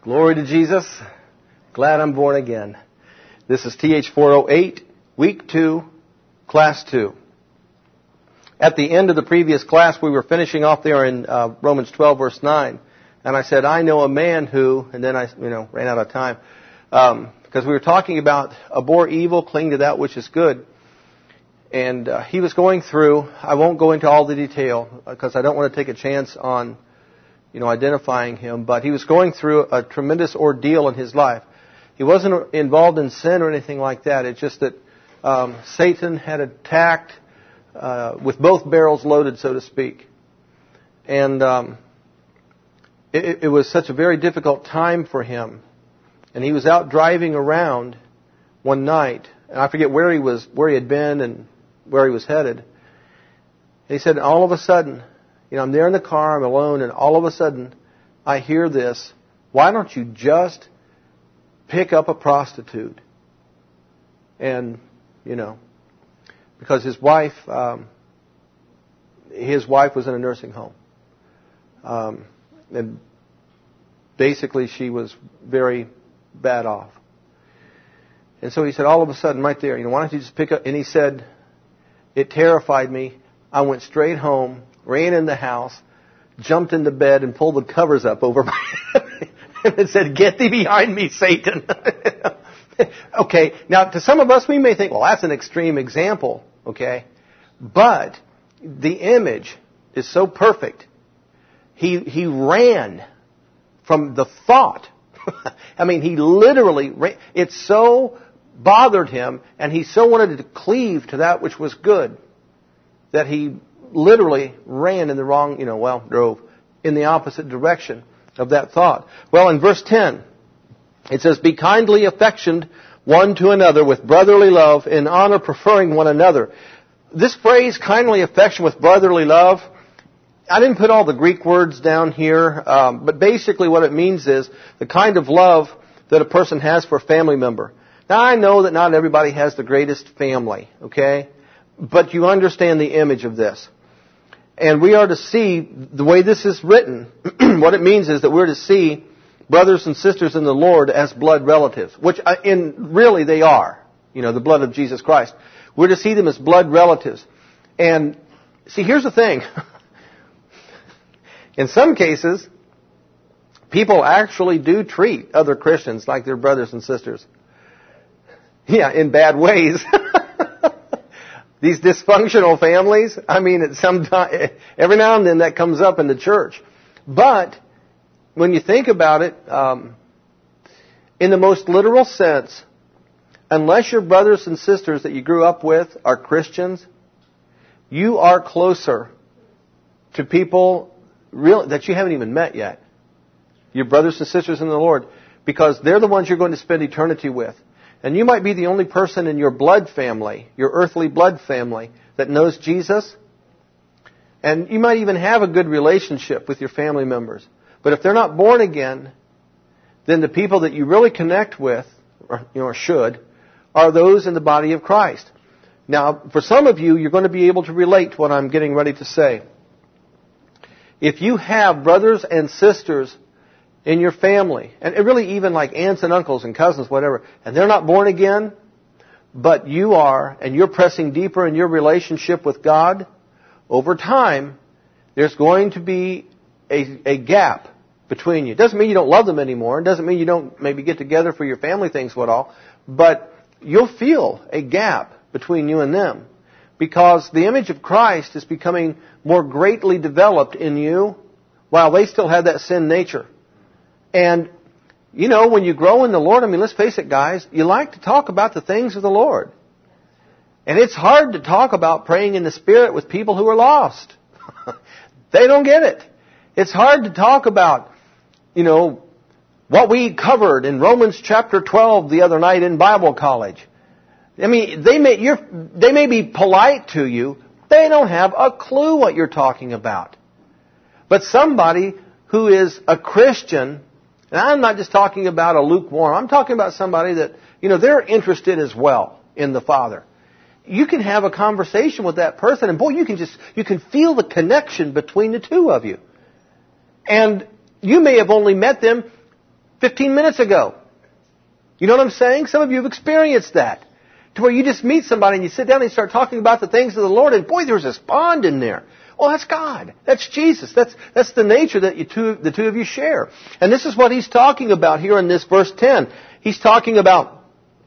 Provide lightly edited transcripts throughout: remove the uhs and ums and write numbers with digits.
Glory to Jesus. Glad I'm born again. This is TH408, Week 2, Class 2. At the end of the previous class, we were finishing off there in Romans 12, verse 9. And I said, I know a man who, and then I ran out of time, because we were talking about abhor evil, cling to that which is good. And he was going through, I won't go into all the detail, because I don't want to take a chance on identifying him, but he was going through a tremendous ordeal in his life. He wasn't involved in sin or anything like that. It's just that Satan had attacked with both barrels loaded, so to speak. And it was such a very difficult time for him. And he was out driving around one night, and I forget where he had been and where he was headed. And he said, all of a sudden, I'm there in the car, I'm alone, and all of a sudden, I hear this, why don't you just pick up a prostitute? And, because his wife was in a nursing home. And basically she was very bad off. And so he said, all of a sudden, right there, why don't you just pick up, and he said, it terrified me. I went straight home, ran in the house, jumped into bed, and pulled the covers up over my head and said, get thee behind me, Satan. Okay, now to some of us we may think, well, that's an extreme example, okay? But the image is so perfect. He ran from the thought. He literally ran. It so bothered him, and he so wanted to cleave to that which was good, that he literally ran in the wrong, drove in the opposite direction of that thought. Well, in verse 10, it says, be kindly affectioned one to another with brotherly love, in honor preferring one another. This phrase, kindly affection with brotherly love, I didn't put all the Greek words down here, but basically what it means is the kind of love that a person has for a family member. Now, I know that not everybody has the greatest family, okay? But you understand the image of this. And we are to see, the way this is written, what it means is that we're to see brothers and sisters in the Lord as blood relatives, which really they are, the blood of Jesus Christ. We're to see them as blood relatives. And see, here's the thing. In some cases, people actually do treat other Christians like their brothers and sisters. Yeah, in bad ways. These dysfunctional families, every now and then that comes up in the church. But when you think about it, in the most literal sense, unless your brothers and sisters that you grew up with are Christians, you are closer to people that you haven't even met yet. Your brothers and sisters in the Lord, because they're the ones you're going to spend eternity with. And you might be the only person in your blood family, your earthly blood family, that knows Jesus. And you might even have a good relationship with your family members. But if they're not born again, then the people that you really connect with, or should, are those in the body of Christ. Now, for some of you, you're going to be able to relate to what I'm getting ready to say. If you have brothers and sisters in your family, and really even like aunts and uncles and cousins, whatever, and they're not born again, but you are, and you're pressing deeper in your relationship with God, over time, there's going to be a gap between you. It doesn't mean you don't love them anymore. It doesn't mean you don't maybe get together for your family things at all, but you'll feel a gap between you and them, because the image of Christ is becoming more greatly developed in you, while they still have that sin nature. And, when you grow in the Lord, let's face it, guys, you like to talk about the things of the Lord. And it's hard to talk about praying in the Spirit with people who are lost. They don't get it. It's hard to talk about, what we covered in Romans chapter 12 the other night in Bible college. They may be polite to you. They don't have a clue what you're talking about. But somebody who is a Christian, and I'm not just talking about a lukewarm, I'm talking about somebody that, they're interested as well in the Father. You can have a conversation with that person, and boy, you can feel the connection between the two of you. And you may have only met them 15 minutes ago. You know what I'm saying? Some of you have experienced that. To where you just meet somebody and you sit down and you start talking about the things of the Lord, and boy, there's this bond in there. Well, that's God. That's Jesus. That's the nature that the two of you share. And this is what he's talking about here in this verse 10. He's talking about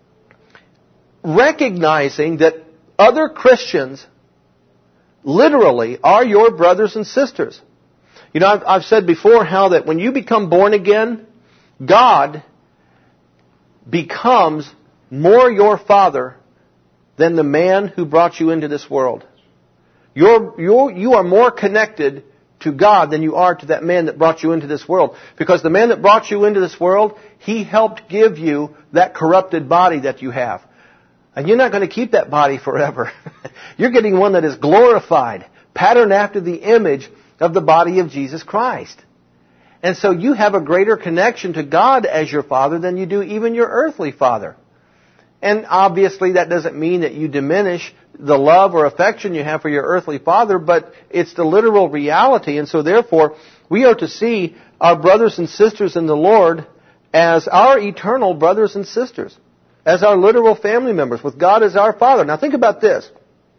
recognizing that other Christians literally are your brothers and sisters. You know, I've said before how that when you become born again, God becomes more your father than the man who brought you into this world. You are more connected to God than you are to that man that brought you into this world. Because the man that brought you into this world, he helped give you that corrupted body that you have. And you're not going to keep that body forever. You're getting one that is glorified, patterned after the image of the body of Jesus Christ. And so you have a greater connection to God as your father than you do even your earthly father. And obviously that doesn't mean that you diminish the love or affection you have for your earthly father, but it's the literal reality. And so therefore, we are to see our brothers and sisters in the Lord as our eternal brothers and sisters, as our literal family members, with God as our Father. Now think about this.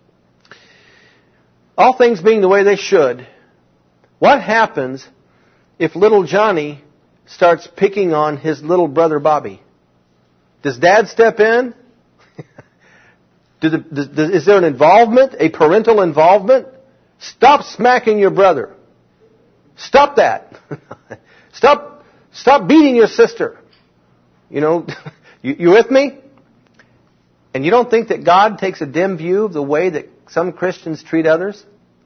All things being the way they should, what happens if little Johnny starts picking on his little brother Bobby? Does Dad step in? Is there an involvement, a parental involvement? Stop smacking your brother. Stop that. Stop beating your sister. You know, you with me? And you don't think that God takes a dim view of the way that some Christians treat others?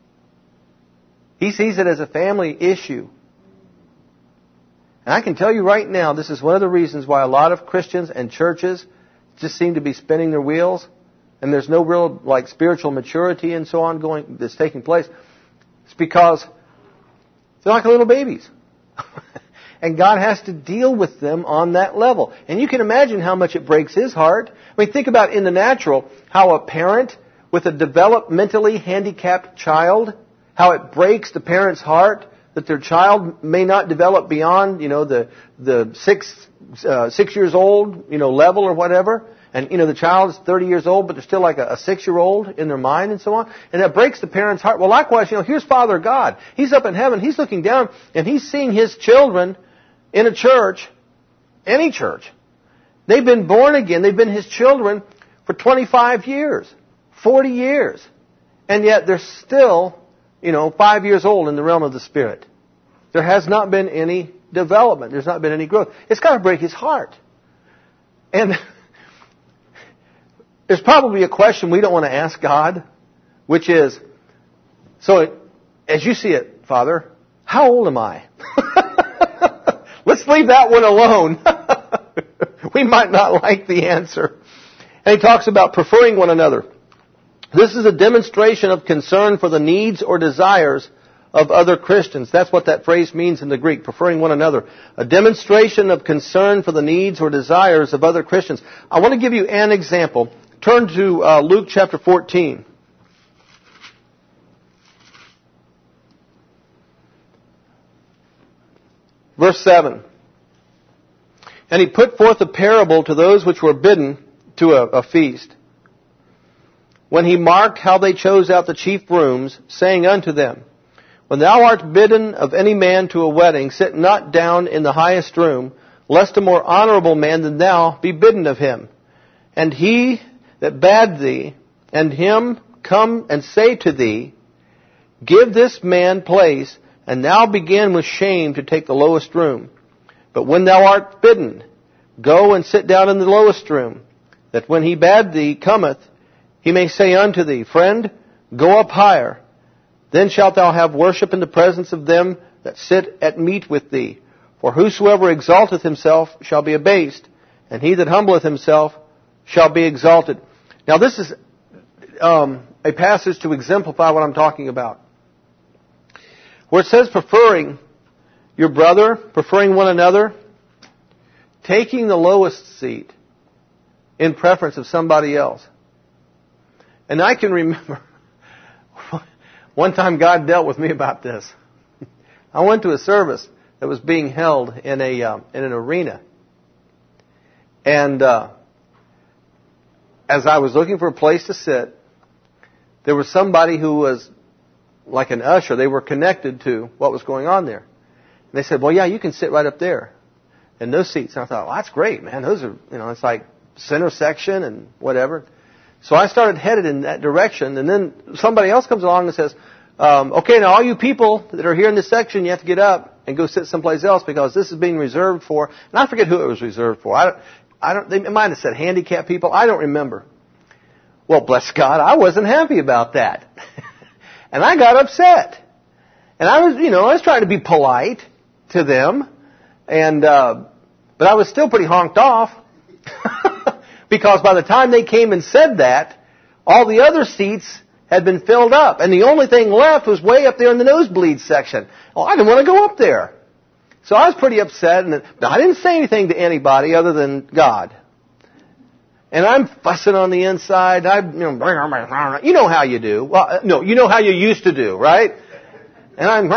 He sees it as a family issue. And I can tell you right now, this is one of the reasons why a lot of Christians and churches just seem to be spinning their wheels, and there's no real spiritual maturity and so on that's taking place. It's because they're like little babies. And God has to deal with them on that level. And you can imagine how much it breaks His heart. I mean, think about in the natural, how a parent with a developmentally handicapped child, how it breaks the parent's heart that their child may not develop beyond, the 6 years old, level or whatever. And, the child is 30 years old, but they're still like a 6-year-old in their mind and so on. And that breaks the parent's heart. Well, likewise, here's Father God. He's up in heaven. He's looking down and He's seeing His children in a church, any church. They've been born again. They've been His children for 25 years, 40 years. And yet they're still, 5 years old in the realm of the Spirit. There has not been any development. There's not been any growth. It's got to break His heart. And there's probably a question we don't want to ask God, which is, so as you see it, Father, how old am I? Let's leave that one alone. We might not like the answer. And he talks about preferring one another. This is a demonstration of concern for the needs or desires of other Christians. That's what that phrase means in the Greek, preferring one another. A demonstration of concern for the needs or desires of other Christians. I want to give you an example. Turn to Luke chapter 14. Verse 7. And He put forth a parable to those which were bidden to a feast, when He marked how they chose out the chief rooms, saying unto them, When thou art bidden of any man to a wedding, sit not down in the highest room, lest a more honorable man than thou be bidden of him. And he that bade thee, and him come and say to thee, Give this man place, and thou begin with shame to take the lowest room. But when thou art bidden, go and sit down in the lowest room, that when he bade thee cometh, he may say unto thee, Friend, go up higher. Then shalt thou have worship in the presence of them that sit at meat with thee. For whosoever exalteth himself shall be abased, and he that humbleth himself shall be exalted. Now this is a passage to exemplify what I'm talking about. Where it says preferring your brother, preferring one another, taking the lowest seat in preference of somebody else. And I can remember one time God dealt with me about this. I went to a service that was being held in an arena. And as I was looking for a place to sit, there was somebody who was like an usher. They were connected to what was going on there. And they said, well, yeah, you can sit right up there in those seats. And I thought, well, that's great, man. Those are, it's like center section and whatever. So I started headed in that direction. And then somebody else comes along and says, okay, now all you people that are here in this section, you have to get up and go sit someplace else because this is being reserved for. And I forget who it was reserved for. They might have said handicapped people. I don't remember. Well, bless God, I wasn't happy about that. And I got upset. And I was trying to be polite to them. And, but I was still pretty honked off. Because by the time they came and said that, all the other seats had been filled up. And the only thing left was way up there in the nosebleed section. Well, I didn't want to go up there. So I was pretty upset. And I didn't say anything to anybody other than God. And I'm fussing on the inside. You know how you do. Well, no, you know how you used to do, right? And and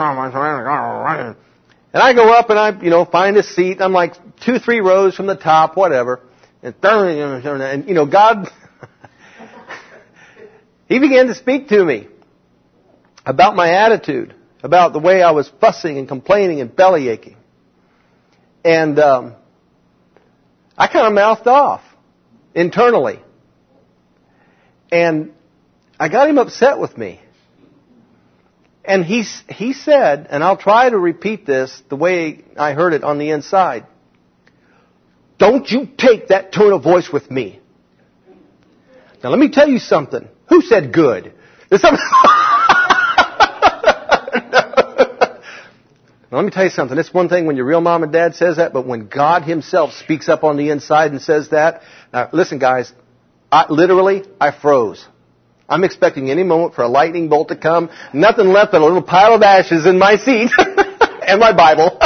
I go up and I, find a seat. I'm like 2-3 rows from the top, whatever. And God, He began to speak to me about my attitude, about the way I was fussing and complaining and belly aching. And I kind of mouthed off internally. And I got him upset with me. And he said, and I'll try to repeat this the way I heard it on the inside, don't you take that tone of voice with me. Now let me tell you something. Who said good? There's something. Now, let me tell you something. It's one thing when your real mom and dad says that, but when God Himself speaks up on the inside and says that, now listen guys, I froze. I'm expecting any moment for a lightning bolt to come. Nothing left but a little pile of ashes in my seat and my Bible.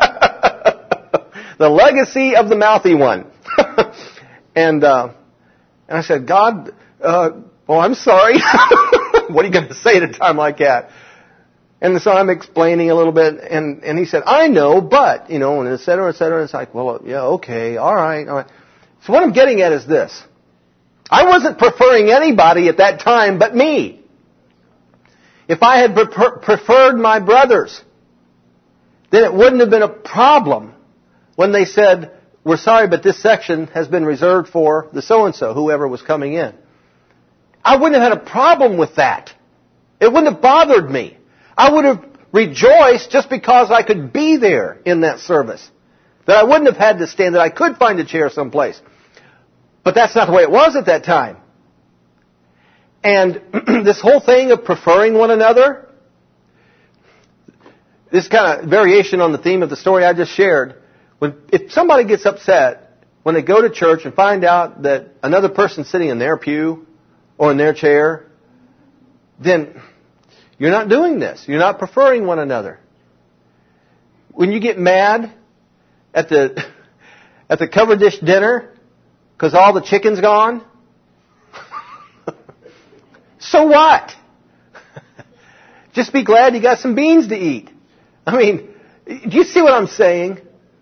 The legacy of the mouthy one. And I said, God, I'm sorry. What are you going to say at a time like that? And so I'm explaining a little bit, and he said, I know, but, and et cetera, et cetera. It's like, well, yeah, okay, all right. So what I'm getting at is this. I wasn't preferring anybody at that time but me. If I had preferred my brothers, then it wouldn't have been a problem when they said, we're sorry, but this section has been reserved for the so-and-so, whoever was coming in. I wouldn't have had a problem with that. It wouldn't have bothered me. I would have rejoiced just because I could be there in that service. That I wouldn't have had to stand, that I could find a chair someplace. But that's not the way it was at that time. And this whole thing of preferring one another, this kind of variation on the theme of the story I just shared, if somebody gets upset when they go to church and find out that another person's sitting in their pew or in their chair, then you're not doing this. You're not preferring one another. When you get mad at the covered dish dinner because all the chicken's gone, so what? Just be glad you got some beans to eat. I mean, do you see what I'm saying?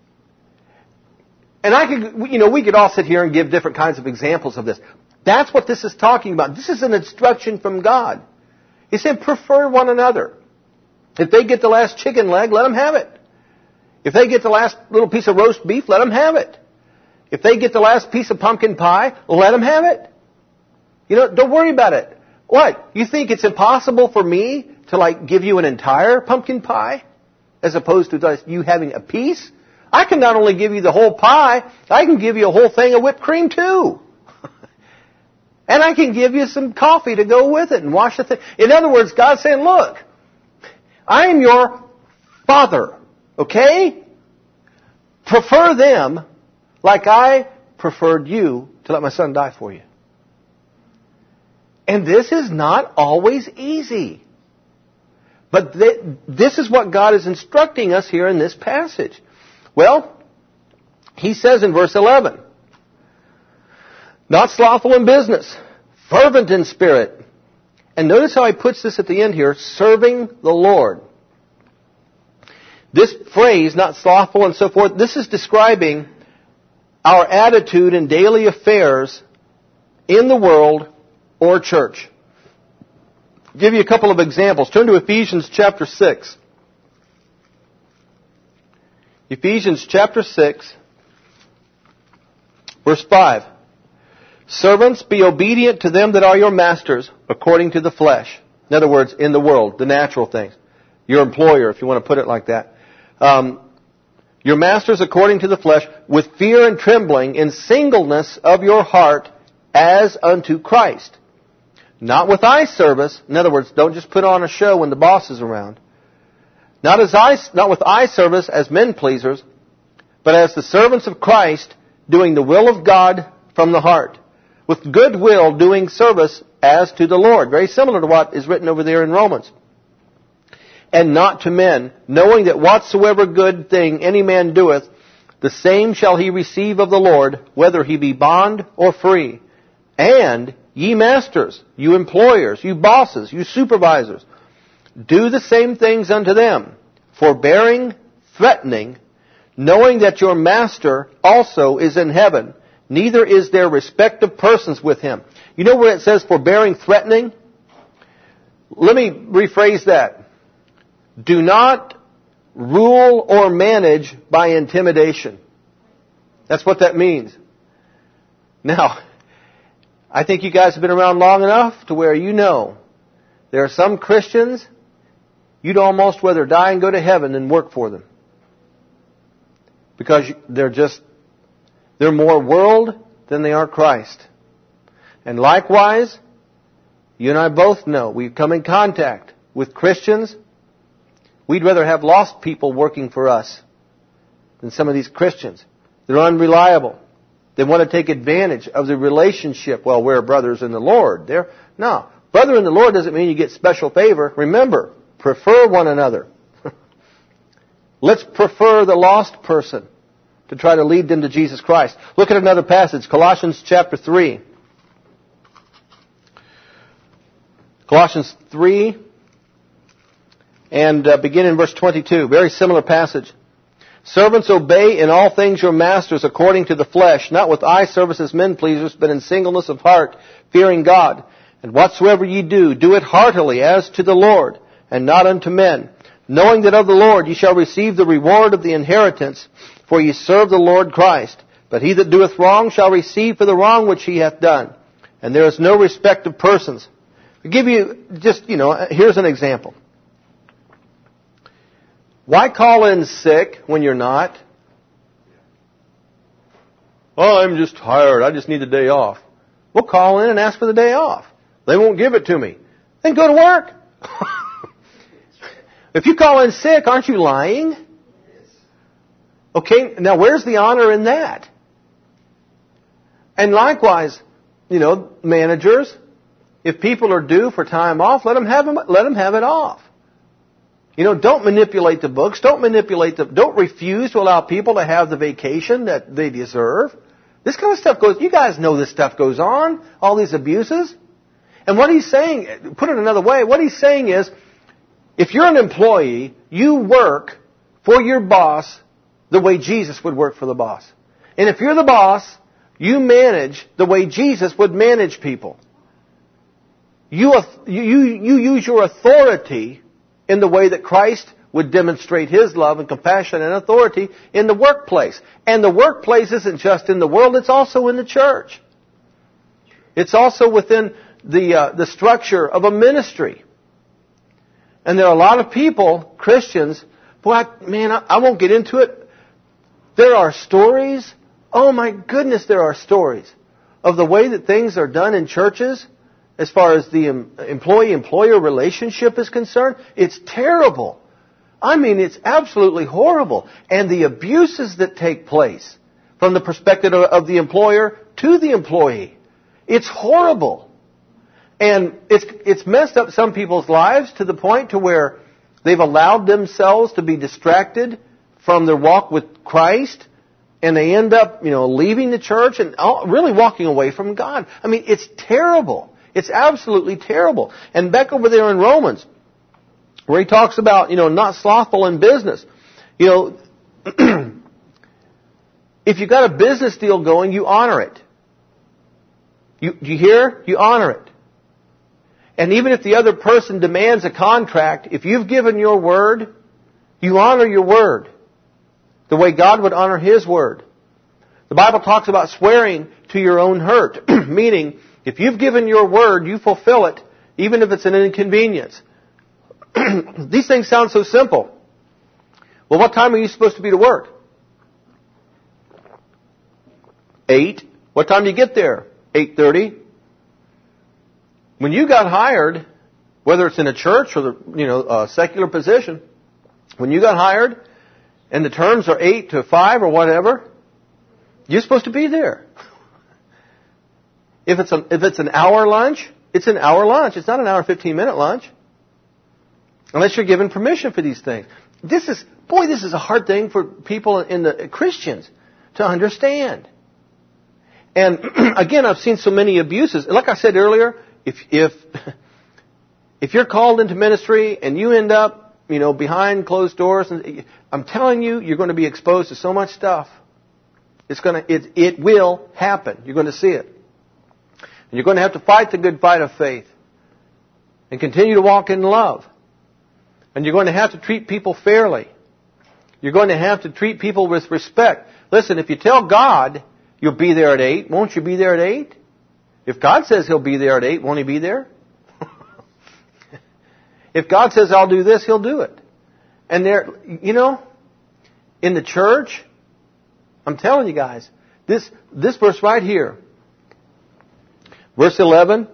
And we could all sit here and give different kinds of examples of this. That's what this is talking about. This is an instruction from God. He said, prefer one another. If they get the last chicken leg, let them have it. If they get the last little piece of roast beef, let them have it. If they get the last piece of pumpkin pie, let them have it. Don't worry about it. What? You think it's impossible for me to give you an entire pumpkin pie as opposed to just you having a piece? I can not only give you the whole pie, I can give you a whole thing of whipped cream too. And I can give you some coffee to go with it and wash the thing. In other words, God's saying, look, I am your Father, okay? Prefer them like I preferred you to let my Son die for you. And this is not always easy. But this is what God is instructing us here in this passage. Well, He says in verse 11, not slothful in business, fervent in spirit. And notice how He puts this at the end here, serving the Lord. This phrase, not slothful and so forth, this is describing our attitude in daily affairs in the world or church. I'll give you a couple of examples. Turn to Ephesians chapter 6. Ephesians chapter 6, verse 5. Servants, be obedient to them that are your masters, according to the flesh. In other words, in the world, the natural things. Your employer, if you want to put it like that. Your masters according to the flesh, with fear and trembling, in singleness of your heart, as unto Christ. Not with eye service. In other words, don't just put on a show when the boss is around. Not with eye service as men pleasers, but as the servants of Christ, doing the will of God from the heart, with good will doing service as to the Lord. Very similar to what is written over there in Romans. And not to men, knowing that whatsoever good thing any man doeth, the same shall he receive of the Lord, whether he be bond or free. And ye masters, you employers, you bosses, you supervisors, do the same things unto them, forbearing, threatening, knowing that your master also is in heaven, neither is there respect of persons with him. You know where it says forbearing, threatening? Let me rephrase that. Do not rule or manage by intimidation. That's what that means. Now, I think you guys have been around long enough to where you know there are some Christians you'd almost rather die and go to heaven than work for them. Because they're more world than they are Christ. And likewise, you and I both know, we've come in contact with Christians. We'd rather have lost people working for us than some of these Christians. They're unreliable. They want to take advantage of the relationship. Well, we're brothers in the Lord. No, brother in the Lord doesn't mean you get special favor. Remember, prefer one another. Let's prefer the lost person to try to lead them to Jesus Christ. Look at another passage, Colossians chapter 3. Colossians 3, and begin in verse 22. Very similar passage. Servants, obey in all things your masters according to the flesh, not with eye service as men pleasers, but in singleness of heart, fearing God. And whatsoever ye do, do it heartily as to the Lord, and not unto men, knowing that of the Lord ye shall receive the reward of the inheritance, for ye serve the Lord Christ. But he that doeth wrong shall receive for the wrong which he hath done. And there is no respect of persons. I'll give you just, here's an example. Why call in sick when you're not? Oh, I'm just tired. I just need a day off. Well, call in and ask for the day off. They won't give it to me. Then go to work. If you call in sick, aren't you lying? Okay, now where's the honor in that? And likewise, managers, if people are due for time off, let them have it off. Don't manipulate the books. Don't refuse to allow people to have the vacation that they deserve. This kind of stuff you guys know this stuff goes on, all these abuses. And what he's saying, put it another way, what he's saying is, if you're an employee, you work for your boss the way Jesus would work for the boss. And if you're the boss, you manage the way Jesus would manage people. You use your authority in the way that Christ would demonstrate His love and compassion and authority in the workplace. And the workplace isn't just in the world, it's also in the church. It's also within the structure of a ministry. And there are a lot of people, Christians, I won't get into it. There are stories, oh my goodness, there are stories of the way that things are done in churches as far as the employee-employer relationship is concerned. It's terrible. It's absolutely horrible. And the abuses that take place from the perspective of the employer to the employee, it's horrible. And it's messed up some people's lives to the point to where they've allowed themselves to be distracted from their walk with Christ, and they end up, leaving the church and really walking away from God. It's terrible. It's absolutely terrible. And back over there in Romans, where he talks about, not slothful in business. You know, if you got a business deal going, you honor it. Do you hear? You honor it. And even if the other person demands a contract, if you've given your word, you honor your word the way God would honor His word. The Bible talks about swearing to your own hurt, meaning if you've given your word, you fulfill it, even if it's an inconvenience. These things sound so simple. Well, what time are you supposed to be to work? 8. What time do you get there? 8:30. When you got hired, whether it's in a church or a secular position, when you got hired and the terms are 8 to 5 or whatever, you're supposed to be there. If it's an hour lunch, it's an hour lunch. It's not an hour and 15-minute lunch. Unless you're given permission for these things. This is a hard thing for people in the Christians to understand. And again, I've seen so many abuses. Like I said earlier, if you're called into ministry and you end up, behind closed doors, and I'm telling you, you're going to be exposed to so much stuff. It will happen. You're going to see it. And you're going to have to fight the good fight of faith and continue to walk in love. And you're going to have to treat people fairly. You're going to have to treat people with respect. Listen, if you tell God you'll be there at 8, won't you be there at 8? If God says He'll be there at 8, won't He be there? If God says I'll do this, He'll do it. And in the church, I'm telling you guys, this verse right here, verse 11,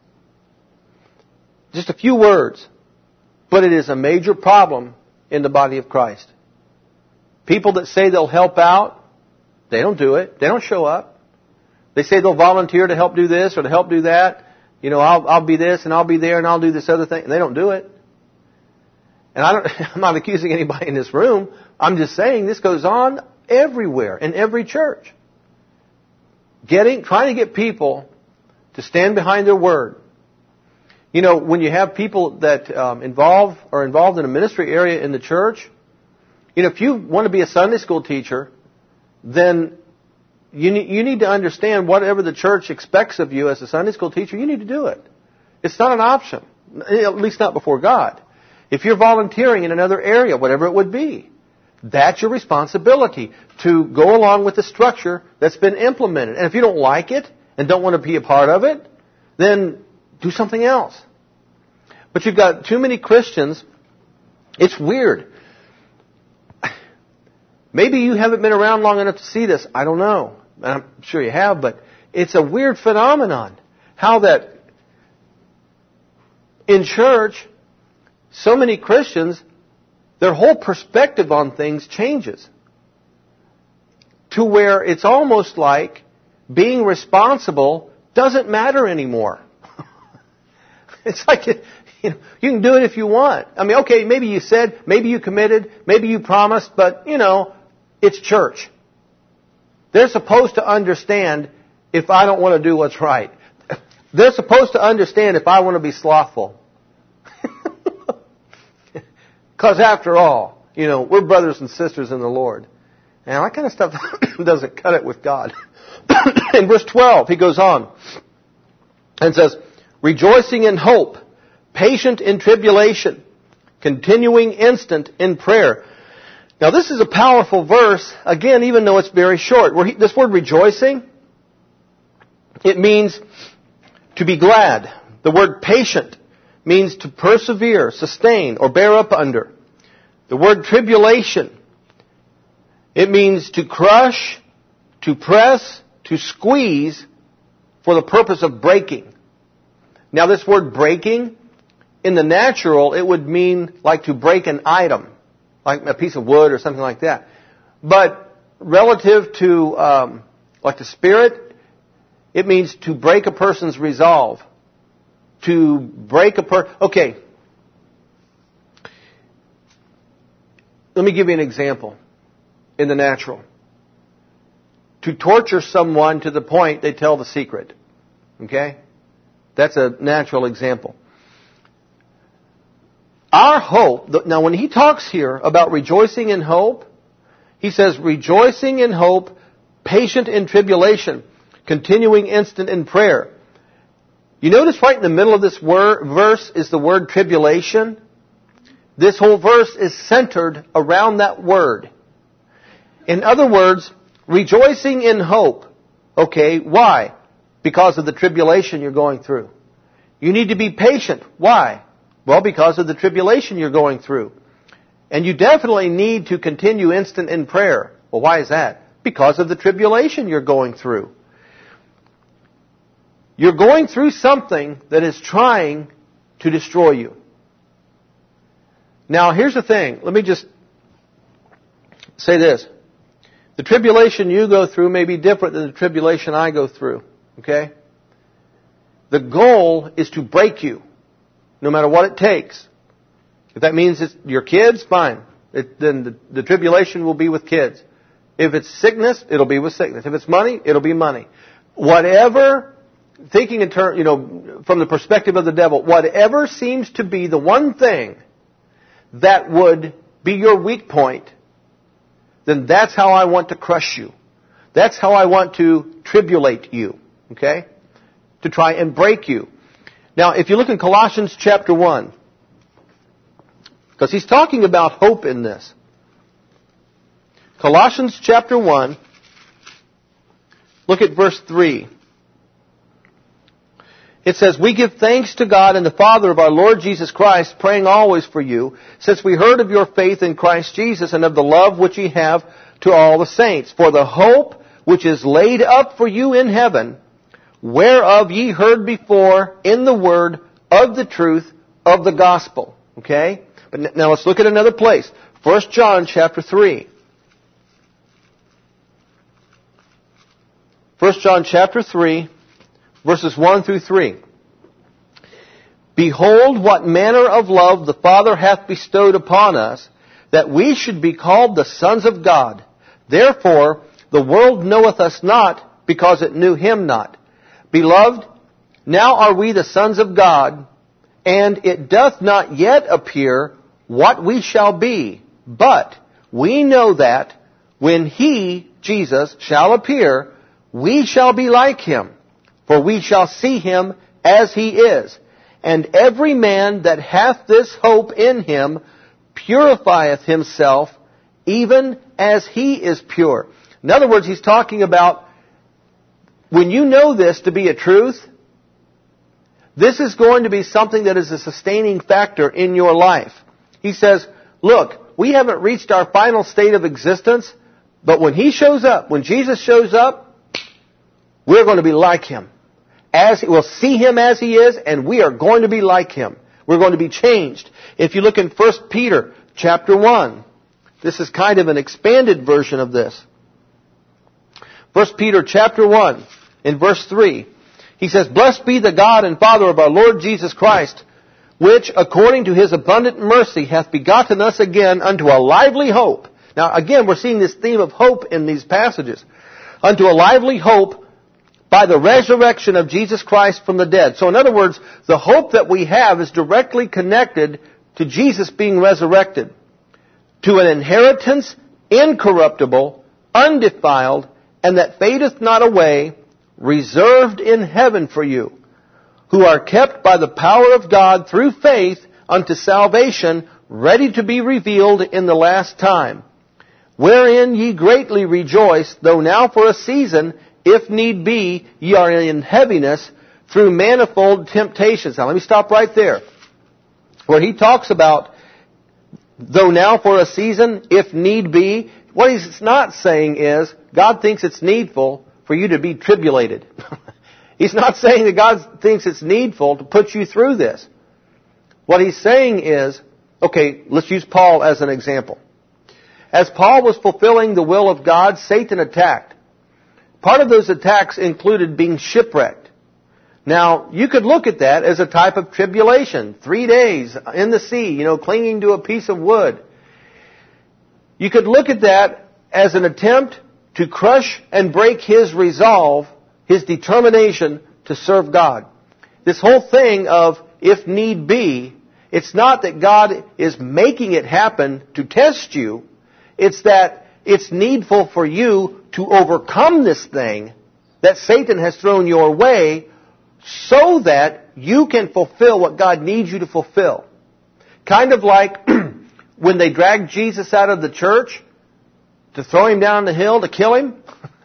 just a few words, but it is a major problem in the body of Christ. People that say they'll help out, they don't do it. They don't show up. They say they'll volunteer to help do this or to help do that. I'll be this and I'll be there and I'll do this other thing. And they don't do it. And I'm not accusing anybody in this room. I'm just saying this goes on everywhere, in every church. Trying to get people to stand behind their word. When you have people that are involved in a ministry area in the church, if you want to be a Sunday school teacher, then you need to understand whatever the church expects of you as a Sunday school teacher, you need to do it. It's not an option, at least not before God. If you're volunteering in another area, whatever it would be, that's your responsibility to go along with the structure that's been implemented. And if you don't like it and don't want to be a part of it, then do something else. But you've got too many Christians. It's weird. Maybe you haven't been around long enough to see this. I don't know. I'm sure you have, but it's a weird phenomenon. How that in church, so many Christians, their whole perspective on things changes. To where it's almost like being responsible doesn't matter anymore. It's like, you can do it if you want. I mean, okay, maybe you said, maybe you committed, maybe you promised, but, it's church. They're supposed to understand if I don't want to do what's right. They're supposed to understand if I want to be slothful. Because after all, we're brothers and sisters in the Lord. And that kind of stuff doesn't cut it with God. In verse 12, he goes on and says, rejoicing in hope, patient in tribulation, continuing instant in prayer. Now this is a powerful verse, again, even though it's very short. This word rejoicing, it means to be glad. The word patient means to persevere, sustain, or bear up under. The word tribulation, it means to crush, to press, to squeeze for the purpose of breaking. Now this word breaking, in the natural, it would mean like to break an item, like a piece of wood or something like that. But relative to like the Spirit, it means to break a person's resolve. To break okay. Let me give you an example in the natural. To torture someone to the point they tell the secret. Okay? That's a natural example. Our hope, now when he talks here about rejoicing in hope, he says rejoicing in hope, patient in tribulation, continuing instant in prayer. You notice right in the middle of this verse is the word tribulation. This whole verse is centered around that word. In other words, rejoicing in hope. Okay, why? Because of the tribulation you're going through. You need to be patient. Why? Well, because of the tribulation you're going through. And you definitely need to continue instant in prayer. Well, why is that? Because of the tribulation you're going through. You're going through something that is trying to destroy you. Now, here's the thing. Let me just say this. The tribulation you go through may be different than the tribulation I go through. Okay? The goal is to break you, no matter what it takes. If that means it's your kids, fine. Then the tribulation will be with kids. If it's sickness, it'll be with sickness. If it's money, it'll be money. Whatever, thinking in terms, from the perspective of the devil, whatever seems to be the one thing that would be your weak point, then that's how I want to crush you. That's how I want to tribulate you. Okay? To try and break you. Now, if you look in Colossians chapter 1, because he's talking about hope in this. Colossians chapter 1, look at verse 3. It says, "We give thanks to God and the Father of our Lord Jesus Christ, praying always for you, since we heard of your faith in Christ Jesus and of the love which ye have to all the saints, for the hope which is laid up for you in heaven, whereof ye heard before in the word of the truth of the gospel." Okay? But now let's look at another place. 1 John chapter 3. 1 John chapter 3, verses 1 through 3. "Behold what manner of love the Father hath bestowed upon us, that we should be called the sons of God. Therefore the world knoweth us not, because it knew him not. Beloved, now are we the sons of God, and it doth not yet appear what we shall be. But we know that when He, Jesus, shall appear, we shall be like Him, for we shall see Him as He is. And every man that hath this hope in Him purifieth himself, even as He is pure." In other words, he's talking about when you know this to be a truth, this is going to be something that is a sustaining factor in your life. He says, look, we haven't reached our final state of existence, but when He shows up, when Jesus shows up, we're going to be like Him. We'll see Him as He is, and we are going to be like Him. We're going to be changed. If you look in 1 Peter chapter 1, this is kind of an expanded version of this. 1 Peter chapter 1, in verse 3, he says, "Blessed be the God and Father of our Lord Jesus Christ, which according to His abundant mercy hath begotten us again unto a lively hope." Now again, we're seeing this theme of hope in these passages. "Unto a lively hope by the resurrection of Jesus Christ from the dead." So in other words, the hope that we have is directly connected to Jesus being resurrected. "To an inheritance incorruptible, undefiled, and that fadeth not away, reserved in heaven for you, who are kept by the power of God through faith unto salvation, ready to be revealed in the last time. Wherein ye greatly rejoice, though now for a season, if need be, ye are in heaviness through manifold temptations." Now let me stop right there. Where he talks about, though now for a season, if need be, what he's not saying is, God thinks it's needful for you to be tribulated. He's not saying that God thinks it's needful to put you through this. What he's saying is, okay, let's use Paul as an example. As Paul was fulfilling the will of God, Satan attacked. Part of those attacks included being shipwrecked. Now, you could look at that as a type of tribulation. 3 days in the sea, clinging to a piece of wood. You could look at that as an attempt to crush and break his resolve, his determination to serve God. This whole thing of, if need be, It's not that God is making it happen to test you. It's that it's needful for you to overcome this thing that Satan has thrown your way so that you can fulfill what God needs you to fulfill. Kind of like when they dragged Jesus out of the church to throw him down the hill to kill him.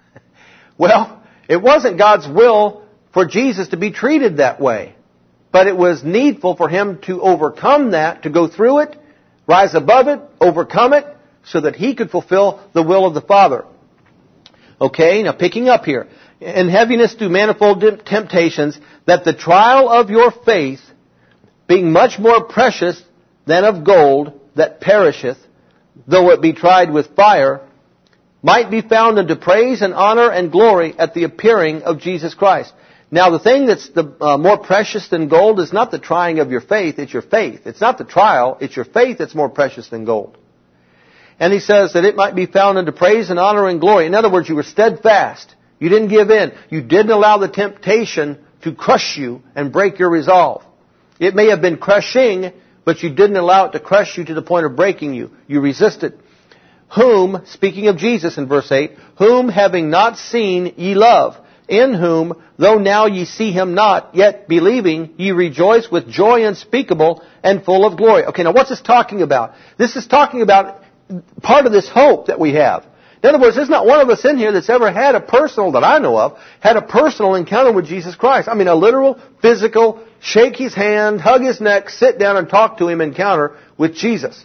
Well, it wasn't God's will for Jesus to be treated that way. But it was needful for him to overcome that, to go through it, rise above it, overcome it, so that he could fulfill the will of the Father. Okay, now picking up here. In heaviness through manifold temptations, that the trial of your faith, being much more precious than of gold that perisheth, though it be tried with fire, might be found unto praise and honor and glory at the appearing of Jesus Christ. Now the thing that's more precious than gold is not the trying of your faith, it's your faith. It's not the trial, it's your faith that's more precious than gold. And he says that it might be found unto praise and honor and glory. In other words, you were steadfast. You didn't give in. You didn't allow the temptation to crush you and break your resolve. It may have been crushing, but you didn't allow it to crush you to the point of breaking you. You resisted. Whom, speaking of Jesus in verse 8, whom having not seen ye love, in whom, though now ye see him not, yet believing, ye rejoice with joy unspeakable and full of glory. Okay, now what's this talking about? This is talking about part of this hope that we have. In other words, there's not one of us in here that's ever had a personal, that I know of, had a personal encounter with Jesus Christ. I mean, a literal, physical, shake his hand, hug his neck, sit down and talk to him encounter with Jesus.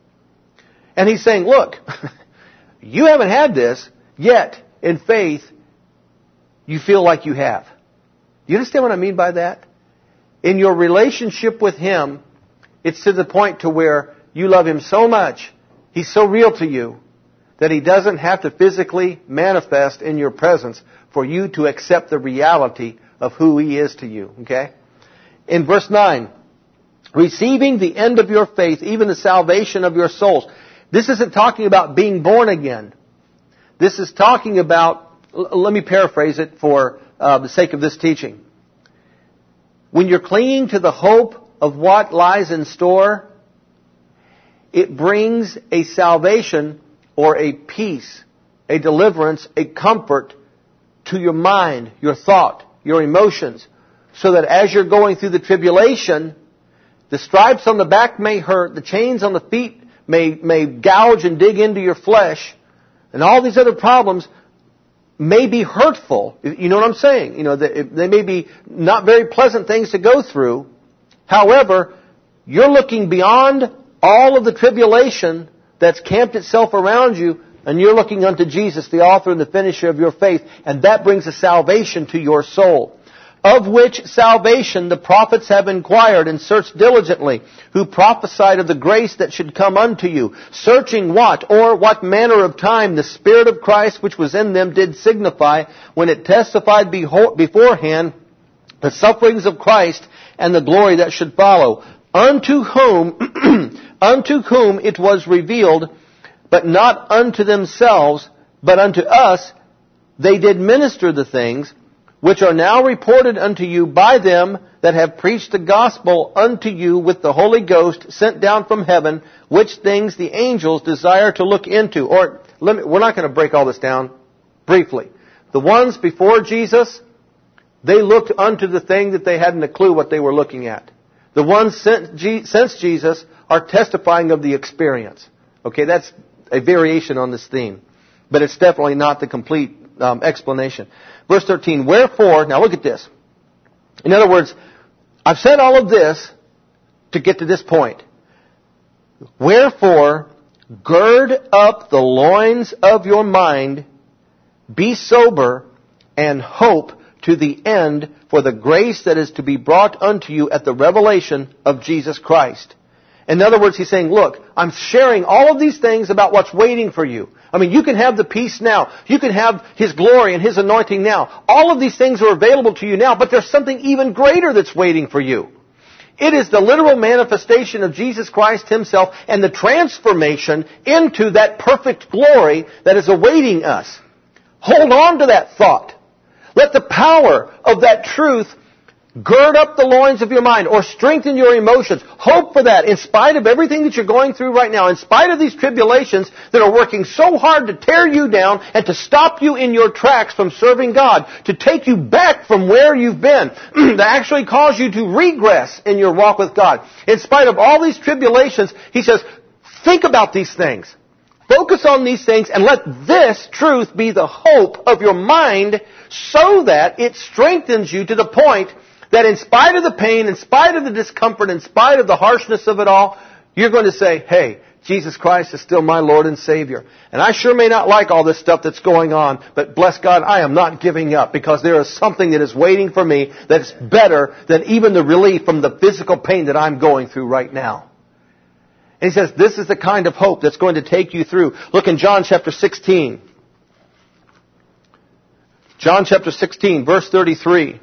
And he's saying, look, you haven't had this, yet in faith, you feel like you have. Do you understand what I mean by that? In your relationship with him, it's to the point to where you love him so much, he's so real to you, that he doesn't have to physically manifest in your presence for you to accept the reality of who he is to you. Okay? In verse 9, receiving the end of your faith, even the salvation of your souls. This isn't talking about being born again. This is talking about, let me paraphrase it for the sake of this teaching. When you're clinging to the hope of what lies in store, it brings a salvation or a peace, a deliverance, a comfort to your mind, your thought, your emotions, so that as you're going through the tribulation, the stripes on the back may hurt, the chains on the feet may gouge and dig into your flesh, and all these other problems may be hurtful. You know what I'm saying? You know, they may be not very pleasant things to go through. However, you're looking beyond all of the tribulation that's camped itself around you, and you're looking unto Jesus, the author and the finisher of your faith, and that brings a salvation to your soul. Of which salvation the prophets have inquired and searched diligently, who prophesied of the grace that should come unto you, searching what, or what manner of time the Spirit of Christ which was in them did signify, when it testified beforehand the sufferings of Christ and the glory that should follow, unto whom it was revealed, but not unto themselves, but unto us they did minister the things, which are now reported unto you by them that have preached the gospel unto you with the Holy Ghost sent down from heaven, which things the angels desire to look into. Or, we're not going to break all this down briefly. The ones before Jesus, they looked unto the thing that they hadn't a clue what they were looking at. The ones since Jesus are testifying of the experience. Okay, that's a variation on this theme. But it's definitely not the complete explanation. Verse 13, wherefore, now look at this. In other words, I've said all of this to get to this point. Wherefore, gird up the loins of your mind, be sober, and hope to the end for the grace that is to be brought unto you at the revelation of Jesus Christ. In other words, he's saying, look, I'm sharing all of these things about what's waiting for you. I mean, you can have the peace now. You can have His glory and His anointing now. All of these things are available to you now, but there's something even greater that's waiting for you. It is the literal manifestation of Jesus Christ Himself and the transformation into that perfect glory that is awaiting us. Hold on to that thought. Let the power of that truth Gird up the loins of your mind, or strengthen your emotions. Hope for that. In spite of everything that you're going through right now, in spite of these tribulations that are working so hard to tear you down and to stop you in your tracks from serving God, to take you back from where you've been, to actually cause you to regress in your walk with God. In spite of all these tribulations, he says, think about these things. Focus on these things and let this truth be the hope of your mind so that it strengthens you to the point that in spite of the pain, in spite of the discomfort, in spite of the harshness of it all, you're going to say, hey, Jesus Christ is still my Lord and Savior. And I sure may not like all this stuff that's going on, but bless God, I am not giving up because there is something that is waiting for me that's better than even the relief from the physical pain that I'm going through right now. And he says, this is the kind of hope that's going to take you through. Look in John chapter 16. John chapter 16, verse 33.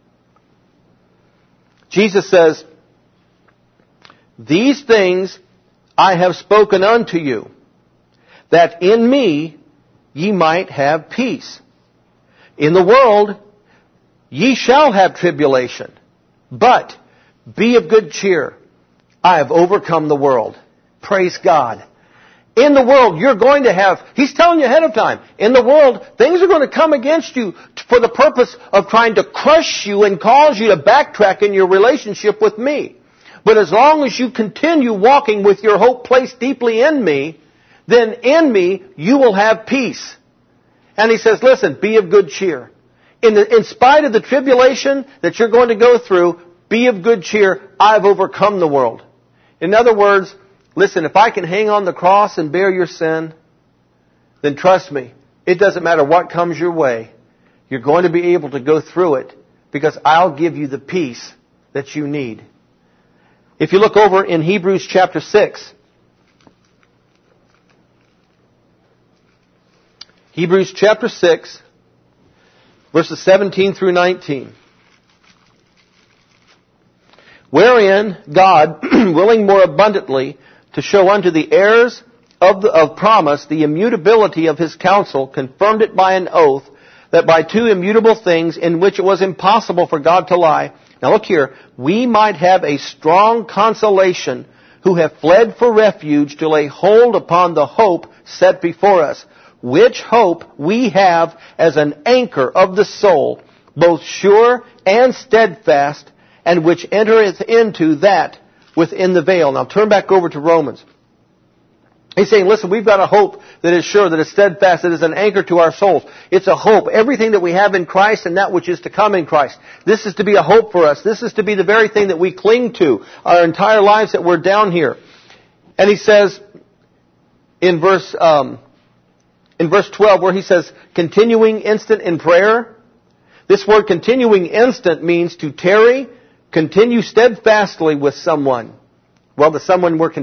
Jesus says, these things I have spoken unto you, that in me ye might have peace. In the world ye shall have tribulation, but be of good cheer. I have overcome the world. Praise God. In the world, you're going to have, he's telling you ahead of time, in the world, things are going to come against you for the purpose of trying to crush you and cause you to backtrack in your relationship with me. But as long as you continue walking with your hope placed deeply in me, then in me you will have peace. And he says, listen, be of good cheer. In spite of the tribulation that you're going to go through, be of good cheer. I've overcome the world. In other words, listen, if I can hang on the cross and bear your sin, then trust me, it doesn't matter what comes your way. You're going to be able to go through it because I'll give you the peace that you need. If you look over in Hebrews chapter 6, Hebrews chapter 6, verses 17 through 19. Wherein God, willing more abundantly to show unto the heirs of promise the immutability of his counsel, confirmed it by an oath, that by two immutable things in which it was impossible for God to lie. Now look here, we might have a strong consolation who have fled for refuge to lay hold upon the hope set before us, which hope we have as an anchor of the soul, both sure and steadfast, and which entereth into that within the veil. Now turn back over to Romans. He's saying, listen, we've got a hope that is sure, that is steadfast, that is an anchor to our souls. It's a hope. Everything that we have in Christ and that which is to come in Christ. This is to be a hope for us. This is to be the very thing that we cling to our entire lives that we're down here. And he says in verse 12 where he says, continuing instant in prayer. This word continuing instant means to tarry, continue steadfastly with someone. Well, the someone we're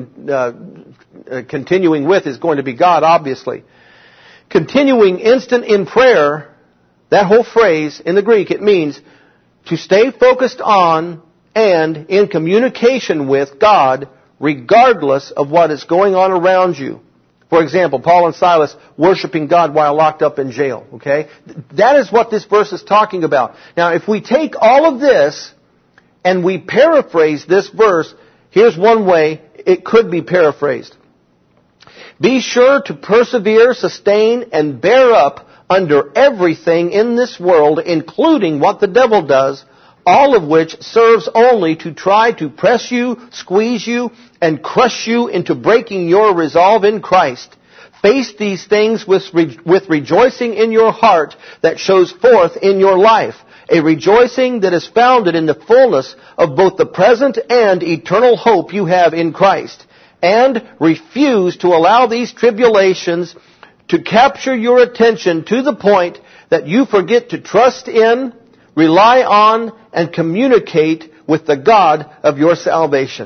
continuing with is going to be God, obviously. Continuing instant in prayer, that whole phrase in the Greek, it means to stay focused on and in communication with God regardless of what is going on around you. For example, Paul and Silas worshiping God while locked up in jail. Okay? That is what this verse is talking about. Now, if we take all of this and we paraphrase this verse, here's one way it could be paraphrased. Be sure to persevere, sustain, and bear up under everything in this world, including what the devil does, all of which serves only to try to press you, squeeze you, and crush you into breaking your resolve in Christ. Face these things with rejoicing in your heart that shows forth in your life, a rejoicing that is founded in the fullness of both the present and eternal hope you have in Christ. And refuse to allow these tribulations to capture your attention to the point that you forget to trust in, rely on, and communicate with the God of your salvation.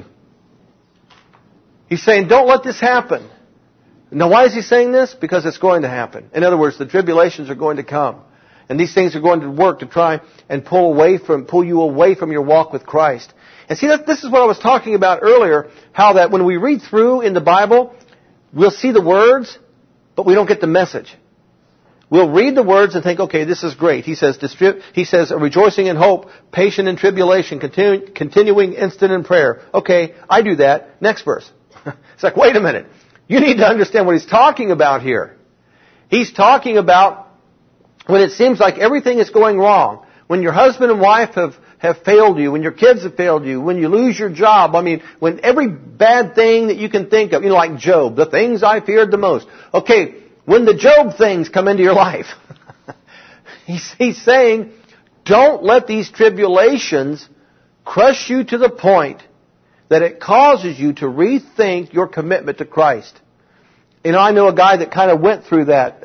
He's saying, don't let this happen. Now, why is he saying this? Because it's going to happen. In other words, the tribulations are going to come. And these things are going to work to try and pull you away from your walk with Christ. And see, this is what I was talking about earlier, how that when we read through in the Bible, we'll see the words, but we don't get the message. We'll read the words and think, okay, this is great. He says, rejoicing in hope, patient in tribulation, continuing instant in prayer. Okay, I do that. Next verse. It's like, wait a minute. You need to understand what he's talking about here. He's talking about when it seems like everything is going wrong. When your husband and wife have failed you, when your kids have failed you, when you lose your job, when every bad thing that you can think of, like Job, the things I feared the most. Okay, when the Job things come into your life, he's saying, don't let these tribulations crush you to the point that it causes you to rethink your commitment to Christ. I know a guy that kind of went through that.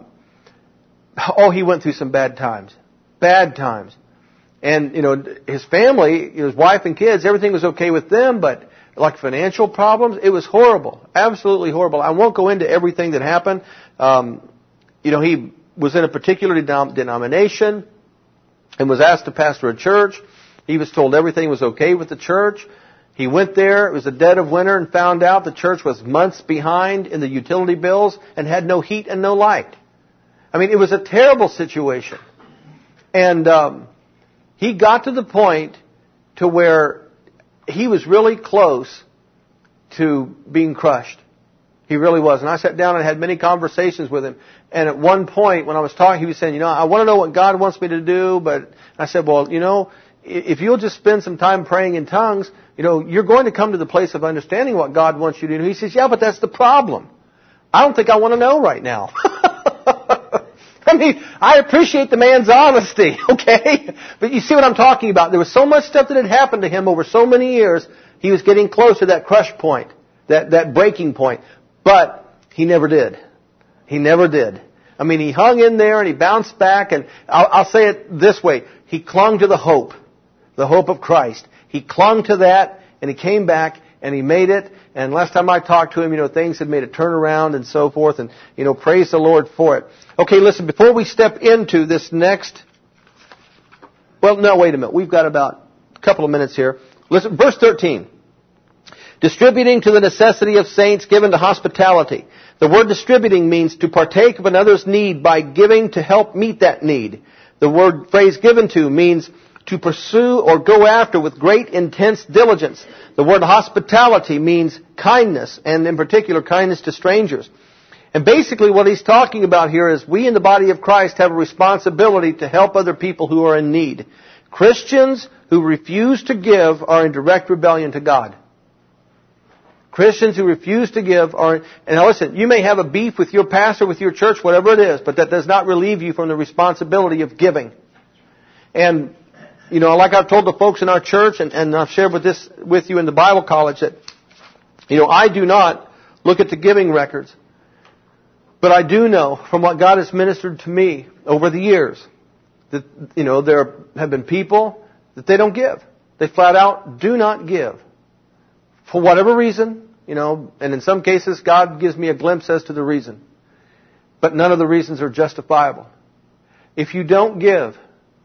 He went through some bad times. Bad times. And, his family, his wife and kids, everything was okay with them, but like financial problems, it was horrible. Absolutely horrible. I won't go into everything that happened. He was in a particular denomination and was asked to pastor a church. He was told everything was okay with the church. He went there, it was the dead of winter, and found out the church was months behind in the utility bills and had no heat and no light. It was a terrible situation. And he got to the point to where he was really close to being crushed. He really was. And I sat down and had many conversations with him. And at one point, when I was talking, he was saying, I want to know what God wants me to do. But I said, well, if you'll just spend some time praying in tongues, you're going to come to the place of understanding what God wants you to do. He says, yeah, but that's the problem. I don't think I want to know right now. I appreciate the man's honesty, okay? But you see what I'm talking about. There was so much stuff that had happened to him over so many years, he was getting close to that crush point, that breaking point. But he never did. He never did. He hung in there and he bounced back, and I'll say it this way. He clung to the hope of Christ. He clung to that, and he came back, and he made it. And last time I talked to him, things had made a turnaround and so forth, and, praise the Lord for it. Okay, listen, before we step into this next, wait a minute. We've got about a couple of minutes here. Listen, verse 13. Distributing to the necessity of saints, given to hospitality. The word distributing means to partake of another's need by giving to help meet that need. The phrase given to means to pursue or go after with great intense diligence. The word hospitality means kindness, and in particular kindness to strangers. And basically what he's talking about here is we in the body of Christ have a responsibility to help other people who are in need. Christians who refuse to give are in direct rebellion to God. Christians who refuse to give are, and now listen, you may have a beef with your pastor, with your church, whatever it is, but that does not relieve you from the responsibility of giving. And, like I've told the folks in our church, and I've shared with you in the Bible college, that, I do not look at the giving records. But I do know from what God has ministered to me over the years that, there have been people that they don't give. They flat out do not give. For whatever reason, and in some cases God gives me a glimpse as to the reason. But none of the reasons are justifiable. If you don't give,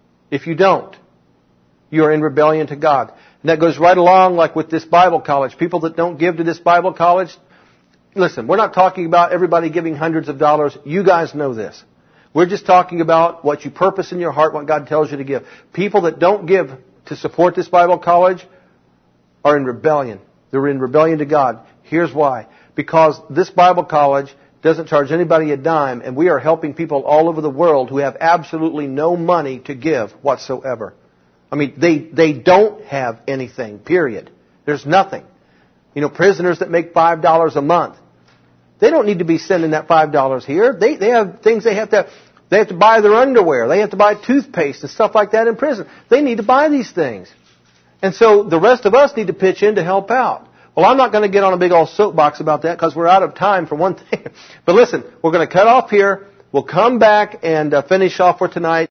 you're in rebellion to God. And that goes right along like with this Bible college. People that don't give to this Bible college, listen, we're not talking about everybody giving hundreds of dollars. You guys know this. We're just talking about what you purpose in your heart, what God tells you to give. People that don't give to support this Bible college are in rebellion. They're in rebellion to God. Here's why. Because this Bible college doesn't charge anybody a dime, and we are helping people all over the world who have absolutely no money to give whatsoever. They don't have anything, period. There's nothing. Prisoners that make $5 a month, they don't need to be sending that $5 here. They have things they have to buy their underwear. They have to buy toothpaste and stuff like that in prison. They need to buy these things. And so the rest of us need to pitch in to help out. Well, I'm not going to get on a big old soapbox about that because we're out of time for one thing. But listen, we're going to cut off here. We'll come back and finish off for tonight.